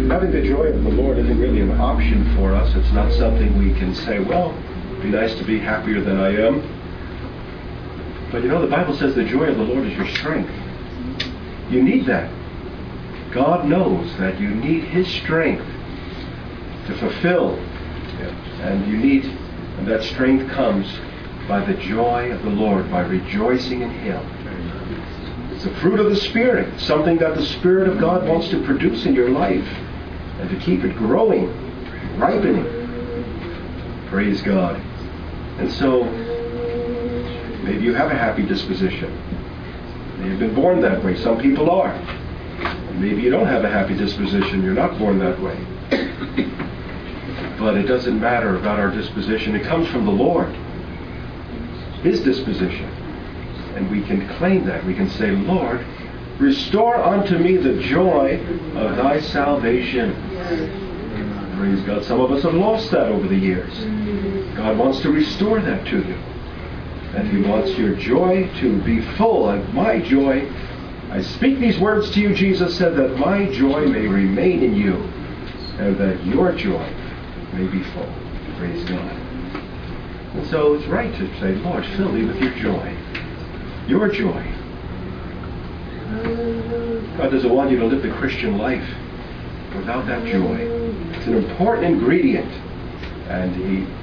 having the joy of the Lord isn't really an option for us. It's not something we can say, well, it'd be nice to be happier than I am. But the Bible says the joy of the Lord is your strength. You need that. God knows that you need His strength to fulfill. And that strength comes by the joy of the Lord, by rejoicing in Him. It's the fruit of the Spirit, something that the Spirit of God wants to produce in your life and to keep it growing, ripening. Praise God. And so, maybe you have a happy disposition. You've been born that way. Some people are. Maybe you don't have a happy disposition. You're not born that way. But it doesn't matter about our disposition. It comes from the Lord. His disposition. And we can claim that. We can say, Lord, restore unto me the joy of thy salvation. Praise God. Some of us have lost that over the years. God wants to restore that to you. And He wants your joy to be full. And my joy, I speak these words to you, Jesus said, that my joy may remain in you, and that your joy may be full. Praise God. And so it's right to say, Lord, fill me with your joy. Your joy. God doesn't want you to live the Christian life without that joy. It's an important ingredient. And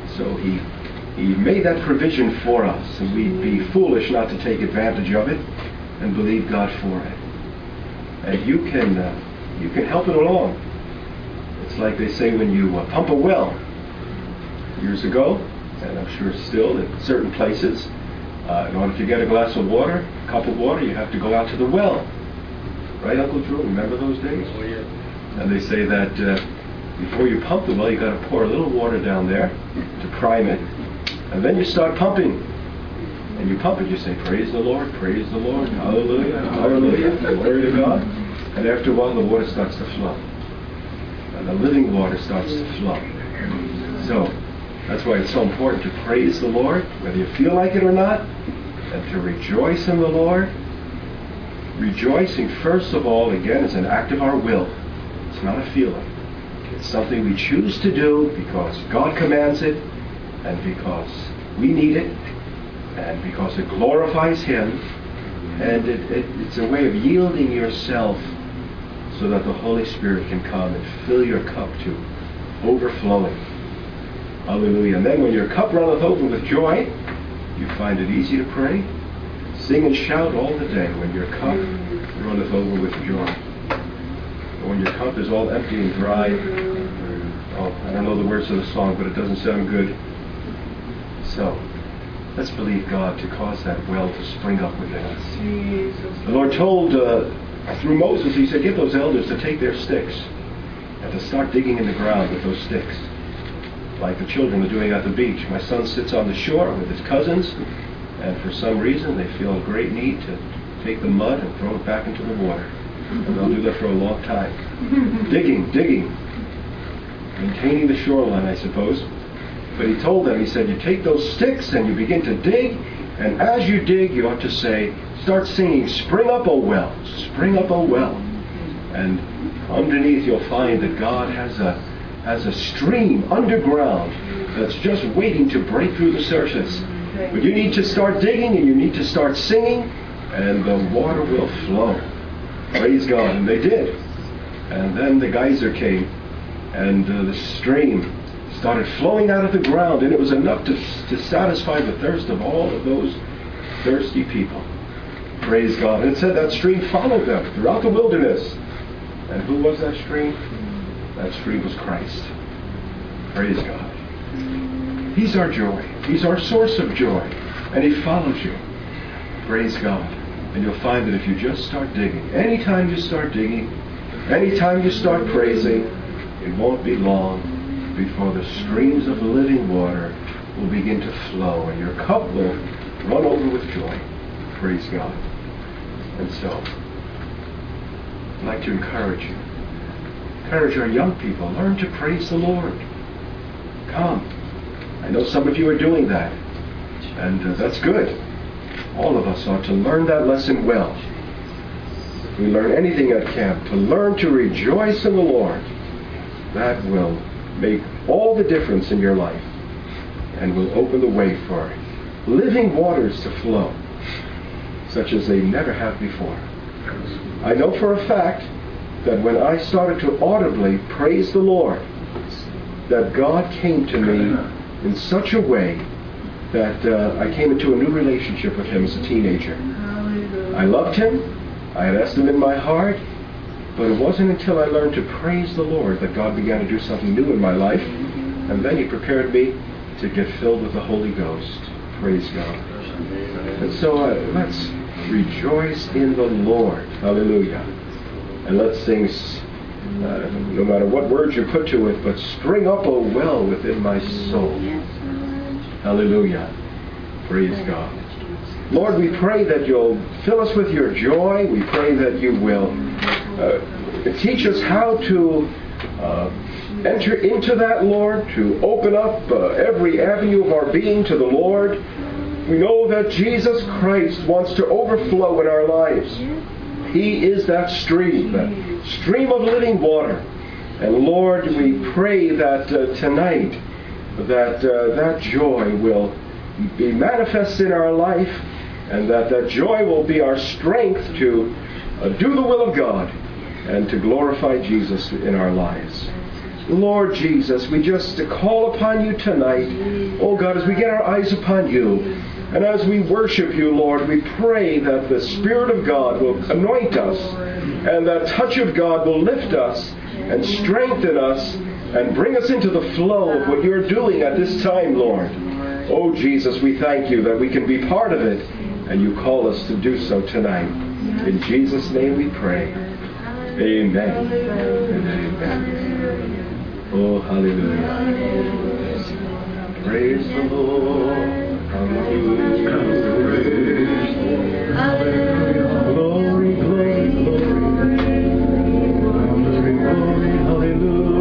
He made that provision for us. And we'd be foolish not to take advantage of it and believe God for it. And you can help it along. It's like they say when you pump a well. Years ago, and I'm sure still in certain places, in order to get a glass of water, a cup of water, you have to go out to the well. Right, Uncle Drew? Remember those days? Oh, yeah. And they say that before you pump the well, you got to pour a little water down there to prime it. And then you start pumping. And you pump it, you say, praise the Lord, hallelujah, hallelujah, glory to God. And after a while, the water starts to flow. And the living water starts to flow. So, that's why it's so important to praise the Lord, whether you feel like it or not, and to rejoice in the Lord. Rejoicing, first of all, again, is an act of our will. It's not a feeling. It's something we choose to do because God commands it, and because we need it, and because it glorifies Him, and it's a way of yielding yourself so that the Holy Spirit can come and fill your cup to overflowing. Hallelujah. And then when your cup runneth over with joy, you find it easy to pray. Sing and shout all the day when your cup runneth over with joy. But when your cup is all empty and dry, I don't know the words of the song, but it doesn't sound good. So, let's believe God to cause that well to spring up within us. The Lord told through Moses, He said, get those elders to take their sticks and to start digging in the ground with those sticks, like the children are doing at the beach. My son sits on the shore with his cousins, and for some reason they feel a great need to take the mud and throw it back into the water. And they'll do that for a long time. Digging, maintaining the shoreline, I suppose. But he told them, he said, you take those sticks and you begin to dig, and as you dig, you ought to start singing, spring up, O well, spring up, O well. And underneath you'll find that God has a stream underground that's just waiting to break through the surface. But you need to start digging and you need to start singing, and the water will flow. Praise God. And they did. And then the geyser came, and the stream started flowing out of the ground, and it was enough to satisfy the thirst of all of those thirsty people. Praise God. And it said that stream followed them throughout the wilderness. And who was that stream? That stream was Christ. Praise God. He's our joy. He's our source of joy. And He follows you. Praise God. And you'll find that if you just start digging, anytime you start digging, anytime you start praising, it won't be long before the streams of living water will begin to flow and your cup will run over with joy. Praise God. And so, I'd like to encourage you. Encourage our young people. Learn to praise the Lord. Come. I know some of you are doing that. And that's good. All of us ought to learn that lesson well. If we learn anything at camp, to learn to rejoice in the Lord. that will make all the difference in your life and will open the way for living waters to flow, such as they never have before. I know for a fact that when I started to audibly praise the Lord, that God came to me in such a way that I came into a new relationship with Him as a teenager. I loved Him. I had asked Him in my heart. But it wasn't until I learned to praise the Lord that God began to do something new in my life. And then He prepared me to get filled with the Holy Ghost. Praise God. And so let's rejoice in the Lord. Hallelujah. And let's sing, no matter what words you put to it, but spring up, O well, within my soul. Hallelujah. Praise God. Lord, we pray that you'll fill us with your joy. We pray that you will teach us how to enter into that, Lord, to open up every avenue of our being to the Lord. We know that Jesus Christ wants to overflow in our lives. He is that stream of living water. And Lord, we pray that tonight that joy will be manifest in our life, and that joy will be our strength to do the will of God and to glorify Jesus in our lives. Lord Jesus, we just call upon you tonight. Oh God, as we get our eyes upon you, and as we worship you, Lord, we pray that the Spirit of God will anoint us, and that touch of God will lift us and strengthen us and bring us into the flow of what you're doing at this time, Lord. Oh Jesus, we thank you that we can be part of it, and you call us to do so tonight. In Jesus' name we pray. Amen. Amen. Oh, hallelujah. Praise the Lord. Hallelujah. Glory, glory, glory. Glory, glory, hallelujah.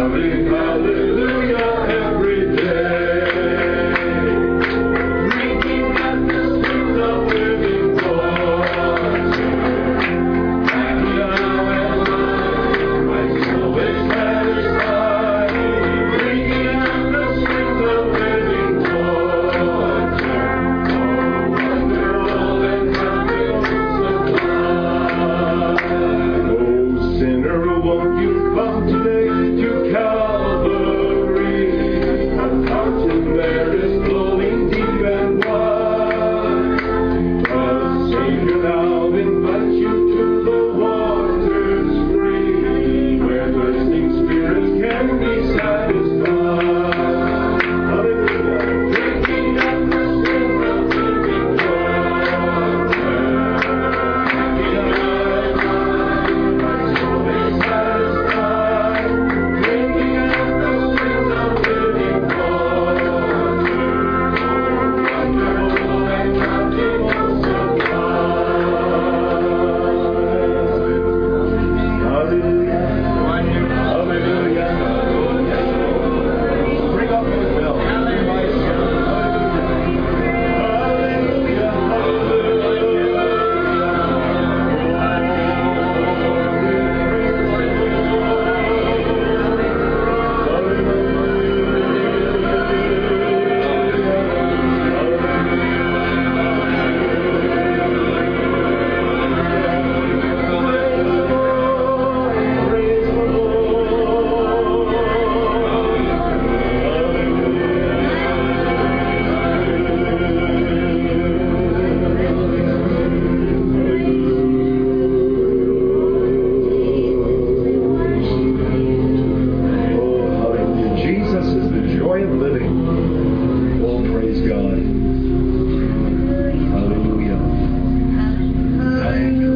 shouting hallelujah every day. Drinking at the springs of living water. And now and then my soul is satisfied. Drinking at the springs of living water. Oh, wonderful and bountiful supply. Oh, sinner, won't you come today to Calvary? A fountain there is flowing deep and wide. The Savior now invites you to the waters free, where thirsting spirits can be satisfied. Hallelujah. Drinking at the springs of living water. My soul is satisfied. Drinking at the springs of living water. Wonderful and bountiful supply. Hallelujah. Hallelujah. Bring up the bell. Hallelujah. Jesus is the joy of living. Oh, praise God. Hallelujah. Thank you,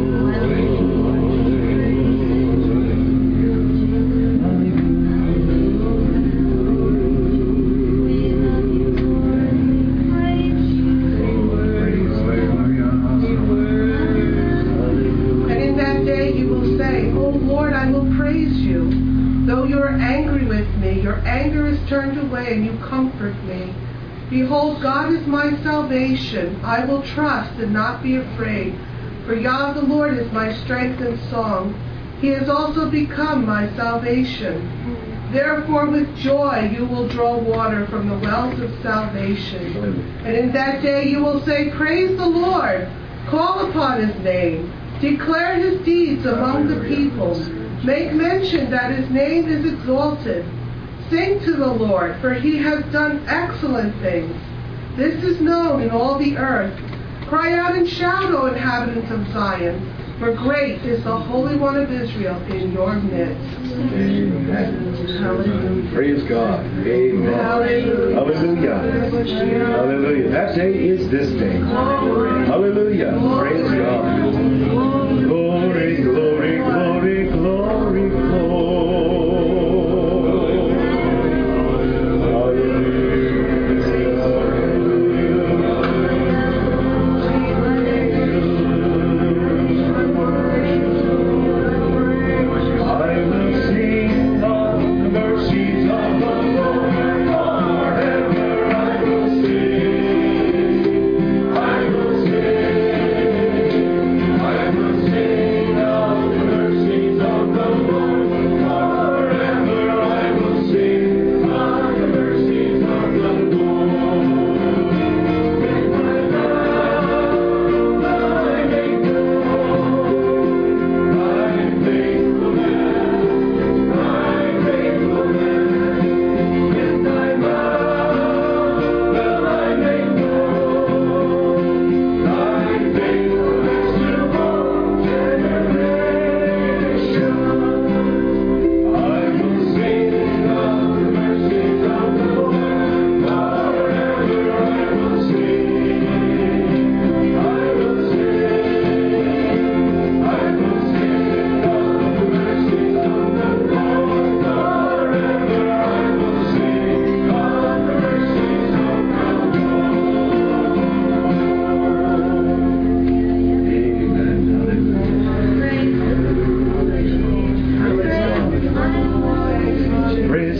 And in that day you will say, O Lord, I will praise you. Though you are angry with me, your anger is turned away and you comfort me. Behold, God is my salvation. I will trust and not be afraid. For Yah the Lord is my strength and song. He has also become my salvation. Therefore with joy you will draw water from the wells of salvation. And in that day you will say, praise the Lord. Call upon his name. Declare his deeds among the peoples. Make mention that his name is exalted. Sing to the Lord, for he has done excellent things. This is known in all the earth. Cry out and shout, O inhabitants of Zion, for great is the Holy One of Israel in your midst. Amen. Hallelujah. Praise God. Amen. Hallelujah. Hallelujah. Hallelujah. That day is this day. Hallelujah. Praise God. Glory, glory, glory, glory, glory. I will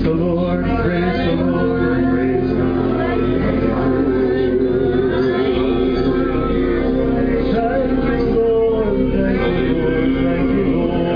Praise the Lord, praise the Lord, praise the Lord. Thank you, Lord, thank you, Lord, thank you,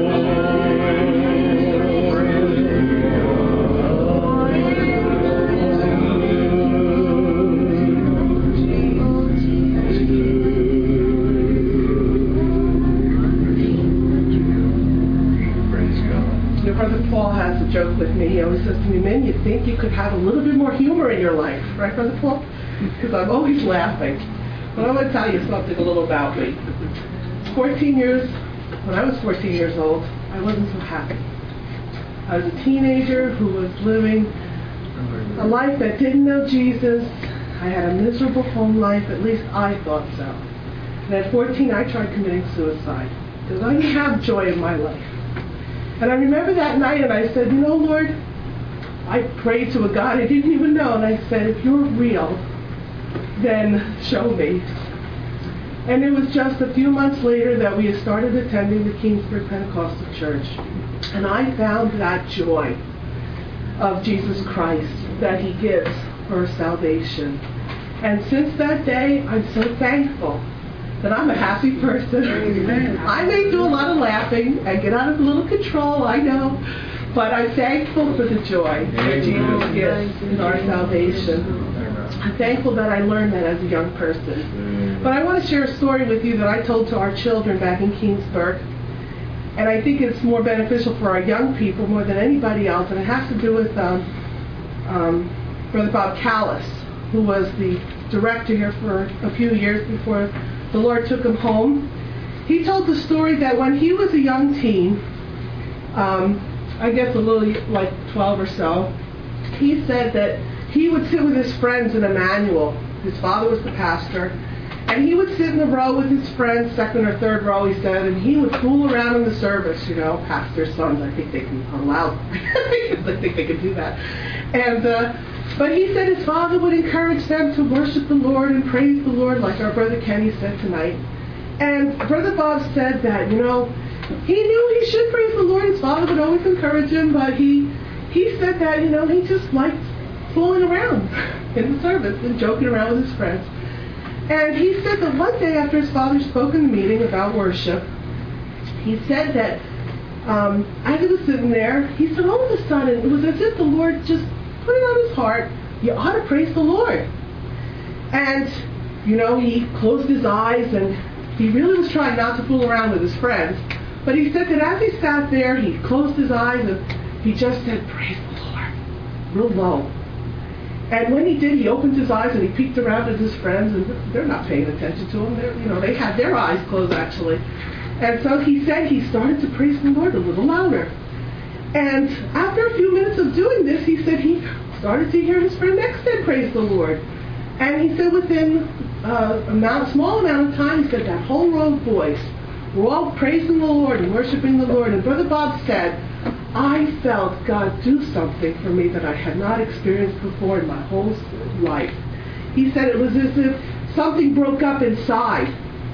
Brother Paul has a joke with me. He always says to me, "Man, you'd think you could have a little bit more humor in your life." Right, Brother Paul? Because I'm always laughing. But I want to tell you something a little about me. When I was 14 years old, I wasn't so happy. I was a teenager who was living a life that didn't know Jesus. I had a miserable home life, at least I thought so. And at 14, I tried committing suicide because I didn't have joy in my life. And I remember that night, and I said, "You know, Lord," I prayed to a God I didn't even know, and I said, "If you're real, then show me." And it was just a few months later that we started attending the Kingsburg Pentecostal Church. And I found that joy of Jesus Christ that He gives for salvation. And since that day, I'm so thankful that I'm a happy person. Amen. I may do a lot of laughing and get out of a little control, I know, but I'm thankful for the joy that Jesus gives in our salvation. I'm thankful that I learned that as a young person. But I want to share a story with you that I told to our children back in Kingsburg, and I think it's more beneficial for our young people more than anybody else, and it has to do with Brother Bob Callis, who was the director here for a few years before the Lord took him home. He told the story that when he was a young teen, I guess a little like 12 or so, he said that he would sit with his friends in Emmanuel. His father was the pastor. And he would sit in the row with his friends, second or third row, he said, and he would fool around in the service, you know, pastor's sons. I think they can allow, I think they can do that. And, but he said his father would encourage them to worship the Lord and praise the Lord, like our Brother Kenny said tonight. And Brother Bob said that, you know, he knew he should praise the Lord. His father would always encourage him, but he said that, you know, he just liked fooling around in the service and joking around with his friends. And he said that one day after his father spoke in the meeting about worship, he said that as he was sitting there, he said all of a sudden, it was as if the Lord just put it on his heart, you ought to praise the Lord. And, you know, he closed his eyes and he really was trying not to fool around with his friends. But he said that as he sat there, he closed his eyes and he just said, praise the Lord, real low. And when he did, he opened his eyes and he peeked around at his friends, and they're not paying attention to him. They had their eyes closed actually. And so he said he started to praise the Lord a little louder. And after a few minutes of doing this, he said he started to hear his friend next to him praise the Lord. And he said within a small amount of time, he said that whole row of boys were all praising the Lord and worshiping the Lord. And Brother Bob said, I felt God do something for me that I had not experienced before in my whole life. He said it was as if something broke up inside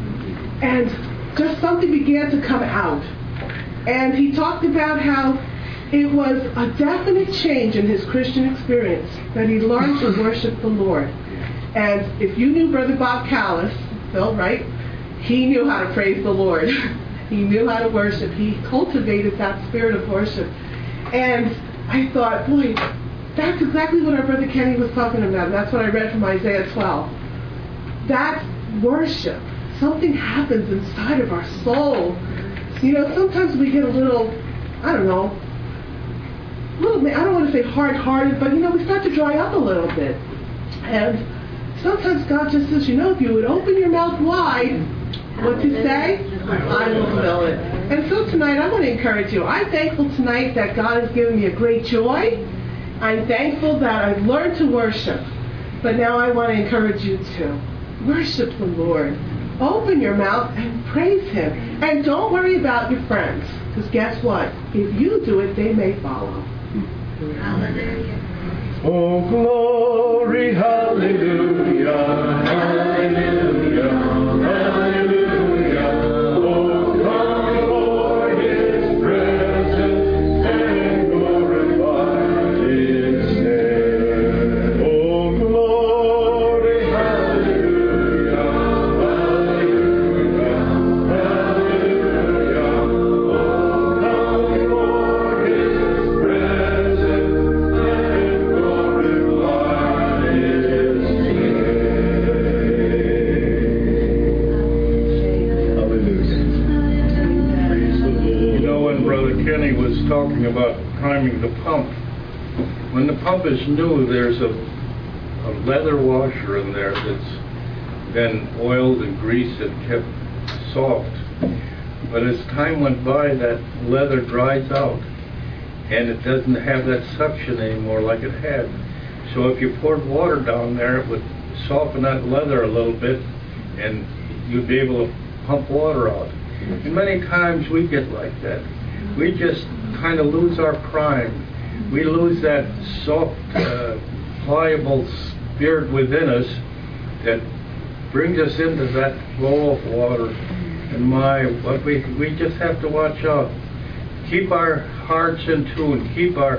and just something began to come out. And he talked about how it was a definite change in his Christian experience that he learned to worship the Lord. And if you knew Brother Bob Callis, Phil, right? He knew how to praise the Lord. He knew how to worship. He cultivated that spirit of worship. And I thought, boy, that's exactly what our Brother Kenny was talking about. That's what I read from Isaiah 12. That worship, something happens inside of our soul. You know, sometimes we get a little, I don't want to say hard-hearted, but, you know, we start to dry up a little bit. And sometimes God just says, you know, if you would open your mouth wide, what's He say? I will fill it. And so tonight, I want to encourage you. I'm thankful tonight that God has given me a great joy. I'm thankful that I've learned to worship. But now I want to encourage you to worship the Lord. Open your mouth and praise Him. And don't worry about your friends. Because guess what? If you do it, they may follow. Hallelujah. Oh, glory, hallelujah, hallelujah, hallelujah. Oh, come before His presence and glorify Him. When the pump is new, there's a leather washer in there that's been oiled and greased and kept soft. But as time went by, that leather dries out, and it doesn't have that suction anymore like it had. So if you poured water down there, it would soften that leather a little bit, and you'd be able to pump water out. And many times we get like that. We just kind of lose our prime. We lose that soft, pliable spirit within us that brings us into that flow of water. And we just have to watch out. Keep our hearts in tune. Keep our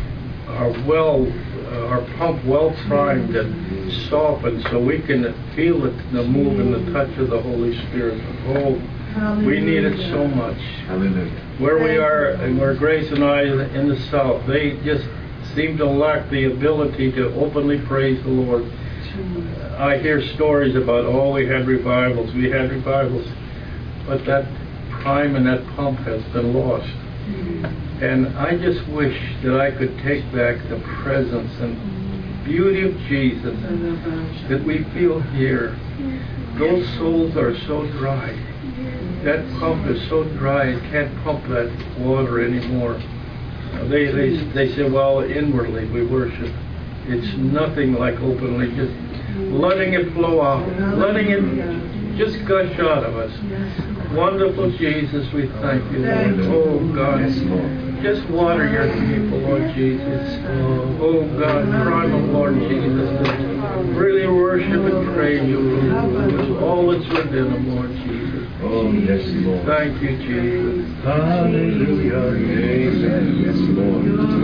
pump well primed and softened, so we can feel the move and the touch of the Holy Spirit. Oh, we need it so much. Hallelujah. Where we are, and where Grace and I in the South, they just seem to lack the ability to openly praise the Lord. I hear stories about, we had revivals, but that prime and that pump has been lost. And I just wish that I could take back the presence and beauty of Jesus that we feel here. Those souls are so dry. That pump is so dry, it can't pump that water anymore. They say, well, inwardly we worship. It's nothing like openly, just letting it flow out, letting it just gush out of us. Wonderful Jesus, we thank you, Lord. Oh, God. Just water your people, Lord Jesus. Oh, God, primal Lord Jesus. Really worship and praise you, Lord. All that's within them, Lord Jesus. Oh, yes, Lord. Thank you, Jesus. Hallelujah. Amen. Yes, Lord.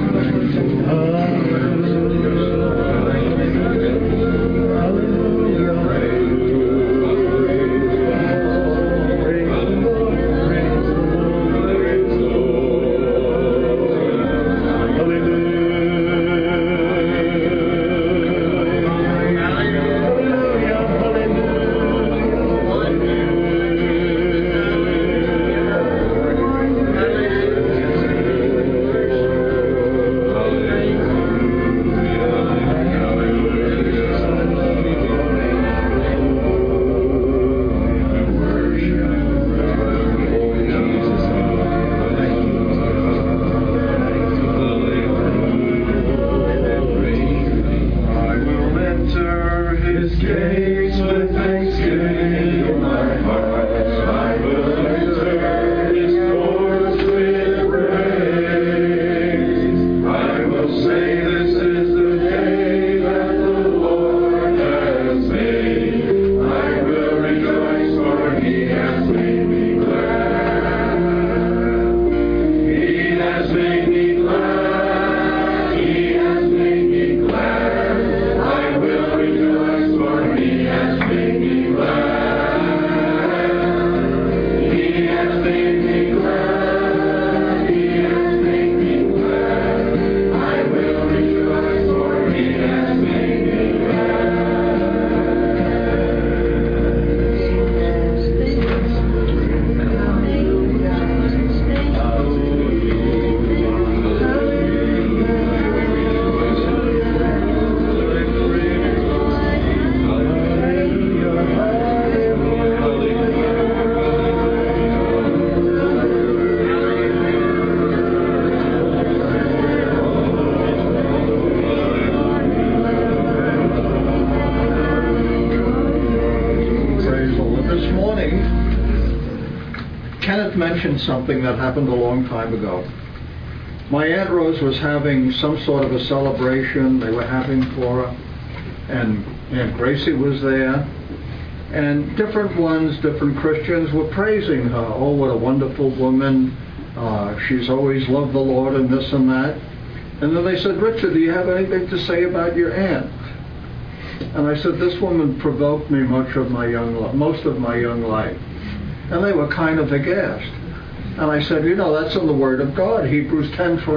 Mention something that happened a long time ago. My Aunt Rose was having some sort of a celebration they were having for her, and Aunt Gracie was there, and different Christians were praising her. Oh, what a wonderful woman. She's always loved the Lord and this and that. And then they said, Richard, do you have anything to say about your aunt? And I said, this woman provoked me most of my young life. And they were kind of aghast. And I said, that's in the Word of God, Hebrews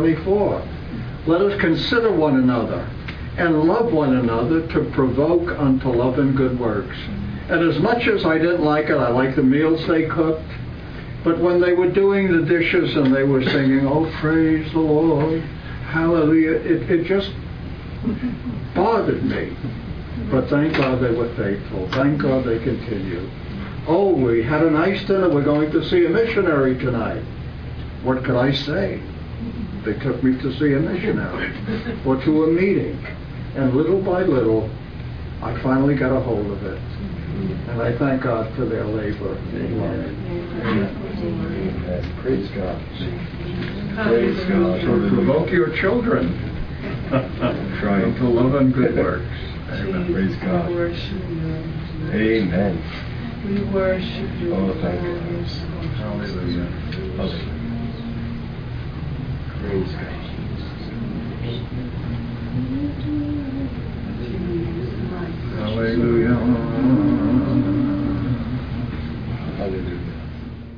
10:24. Let us consider one another and love one another to provoke unto love and good works. And as much as I didn't like it, I liked the meals they cooked. But when they were doing the dishes and they were singing, oh, praise the Lord, Hallelujah. It just bothered me. But thank God they were faithful. Thank God they continued. Oh, we had a nice dinner. We're going to see a missionary tonight. What could I say? They took me to see a missionary or to a meeting. And little by little, I finally got a hold of it. And I thank God for their labor. Amen. Praise God. Praise God. So provoke your children Trying to love and good works. Amen. Praise God. We worship you. Amen. We worship you. Oh, thank God. Hallelujah. Hallelujah. Praise God.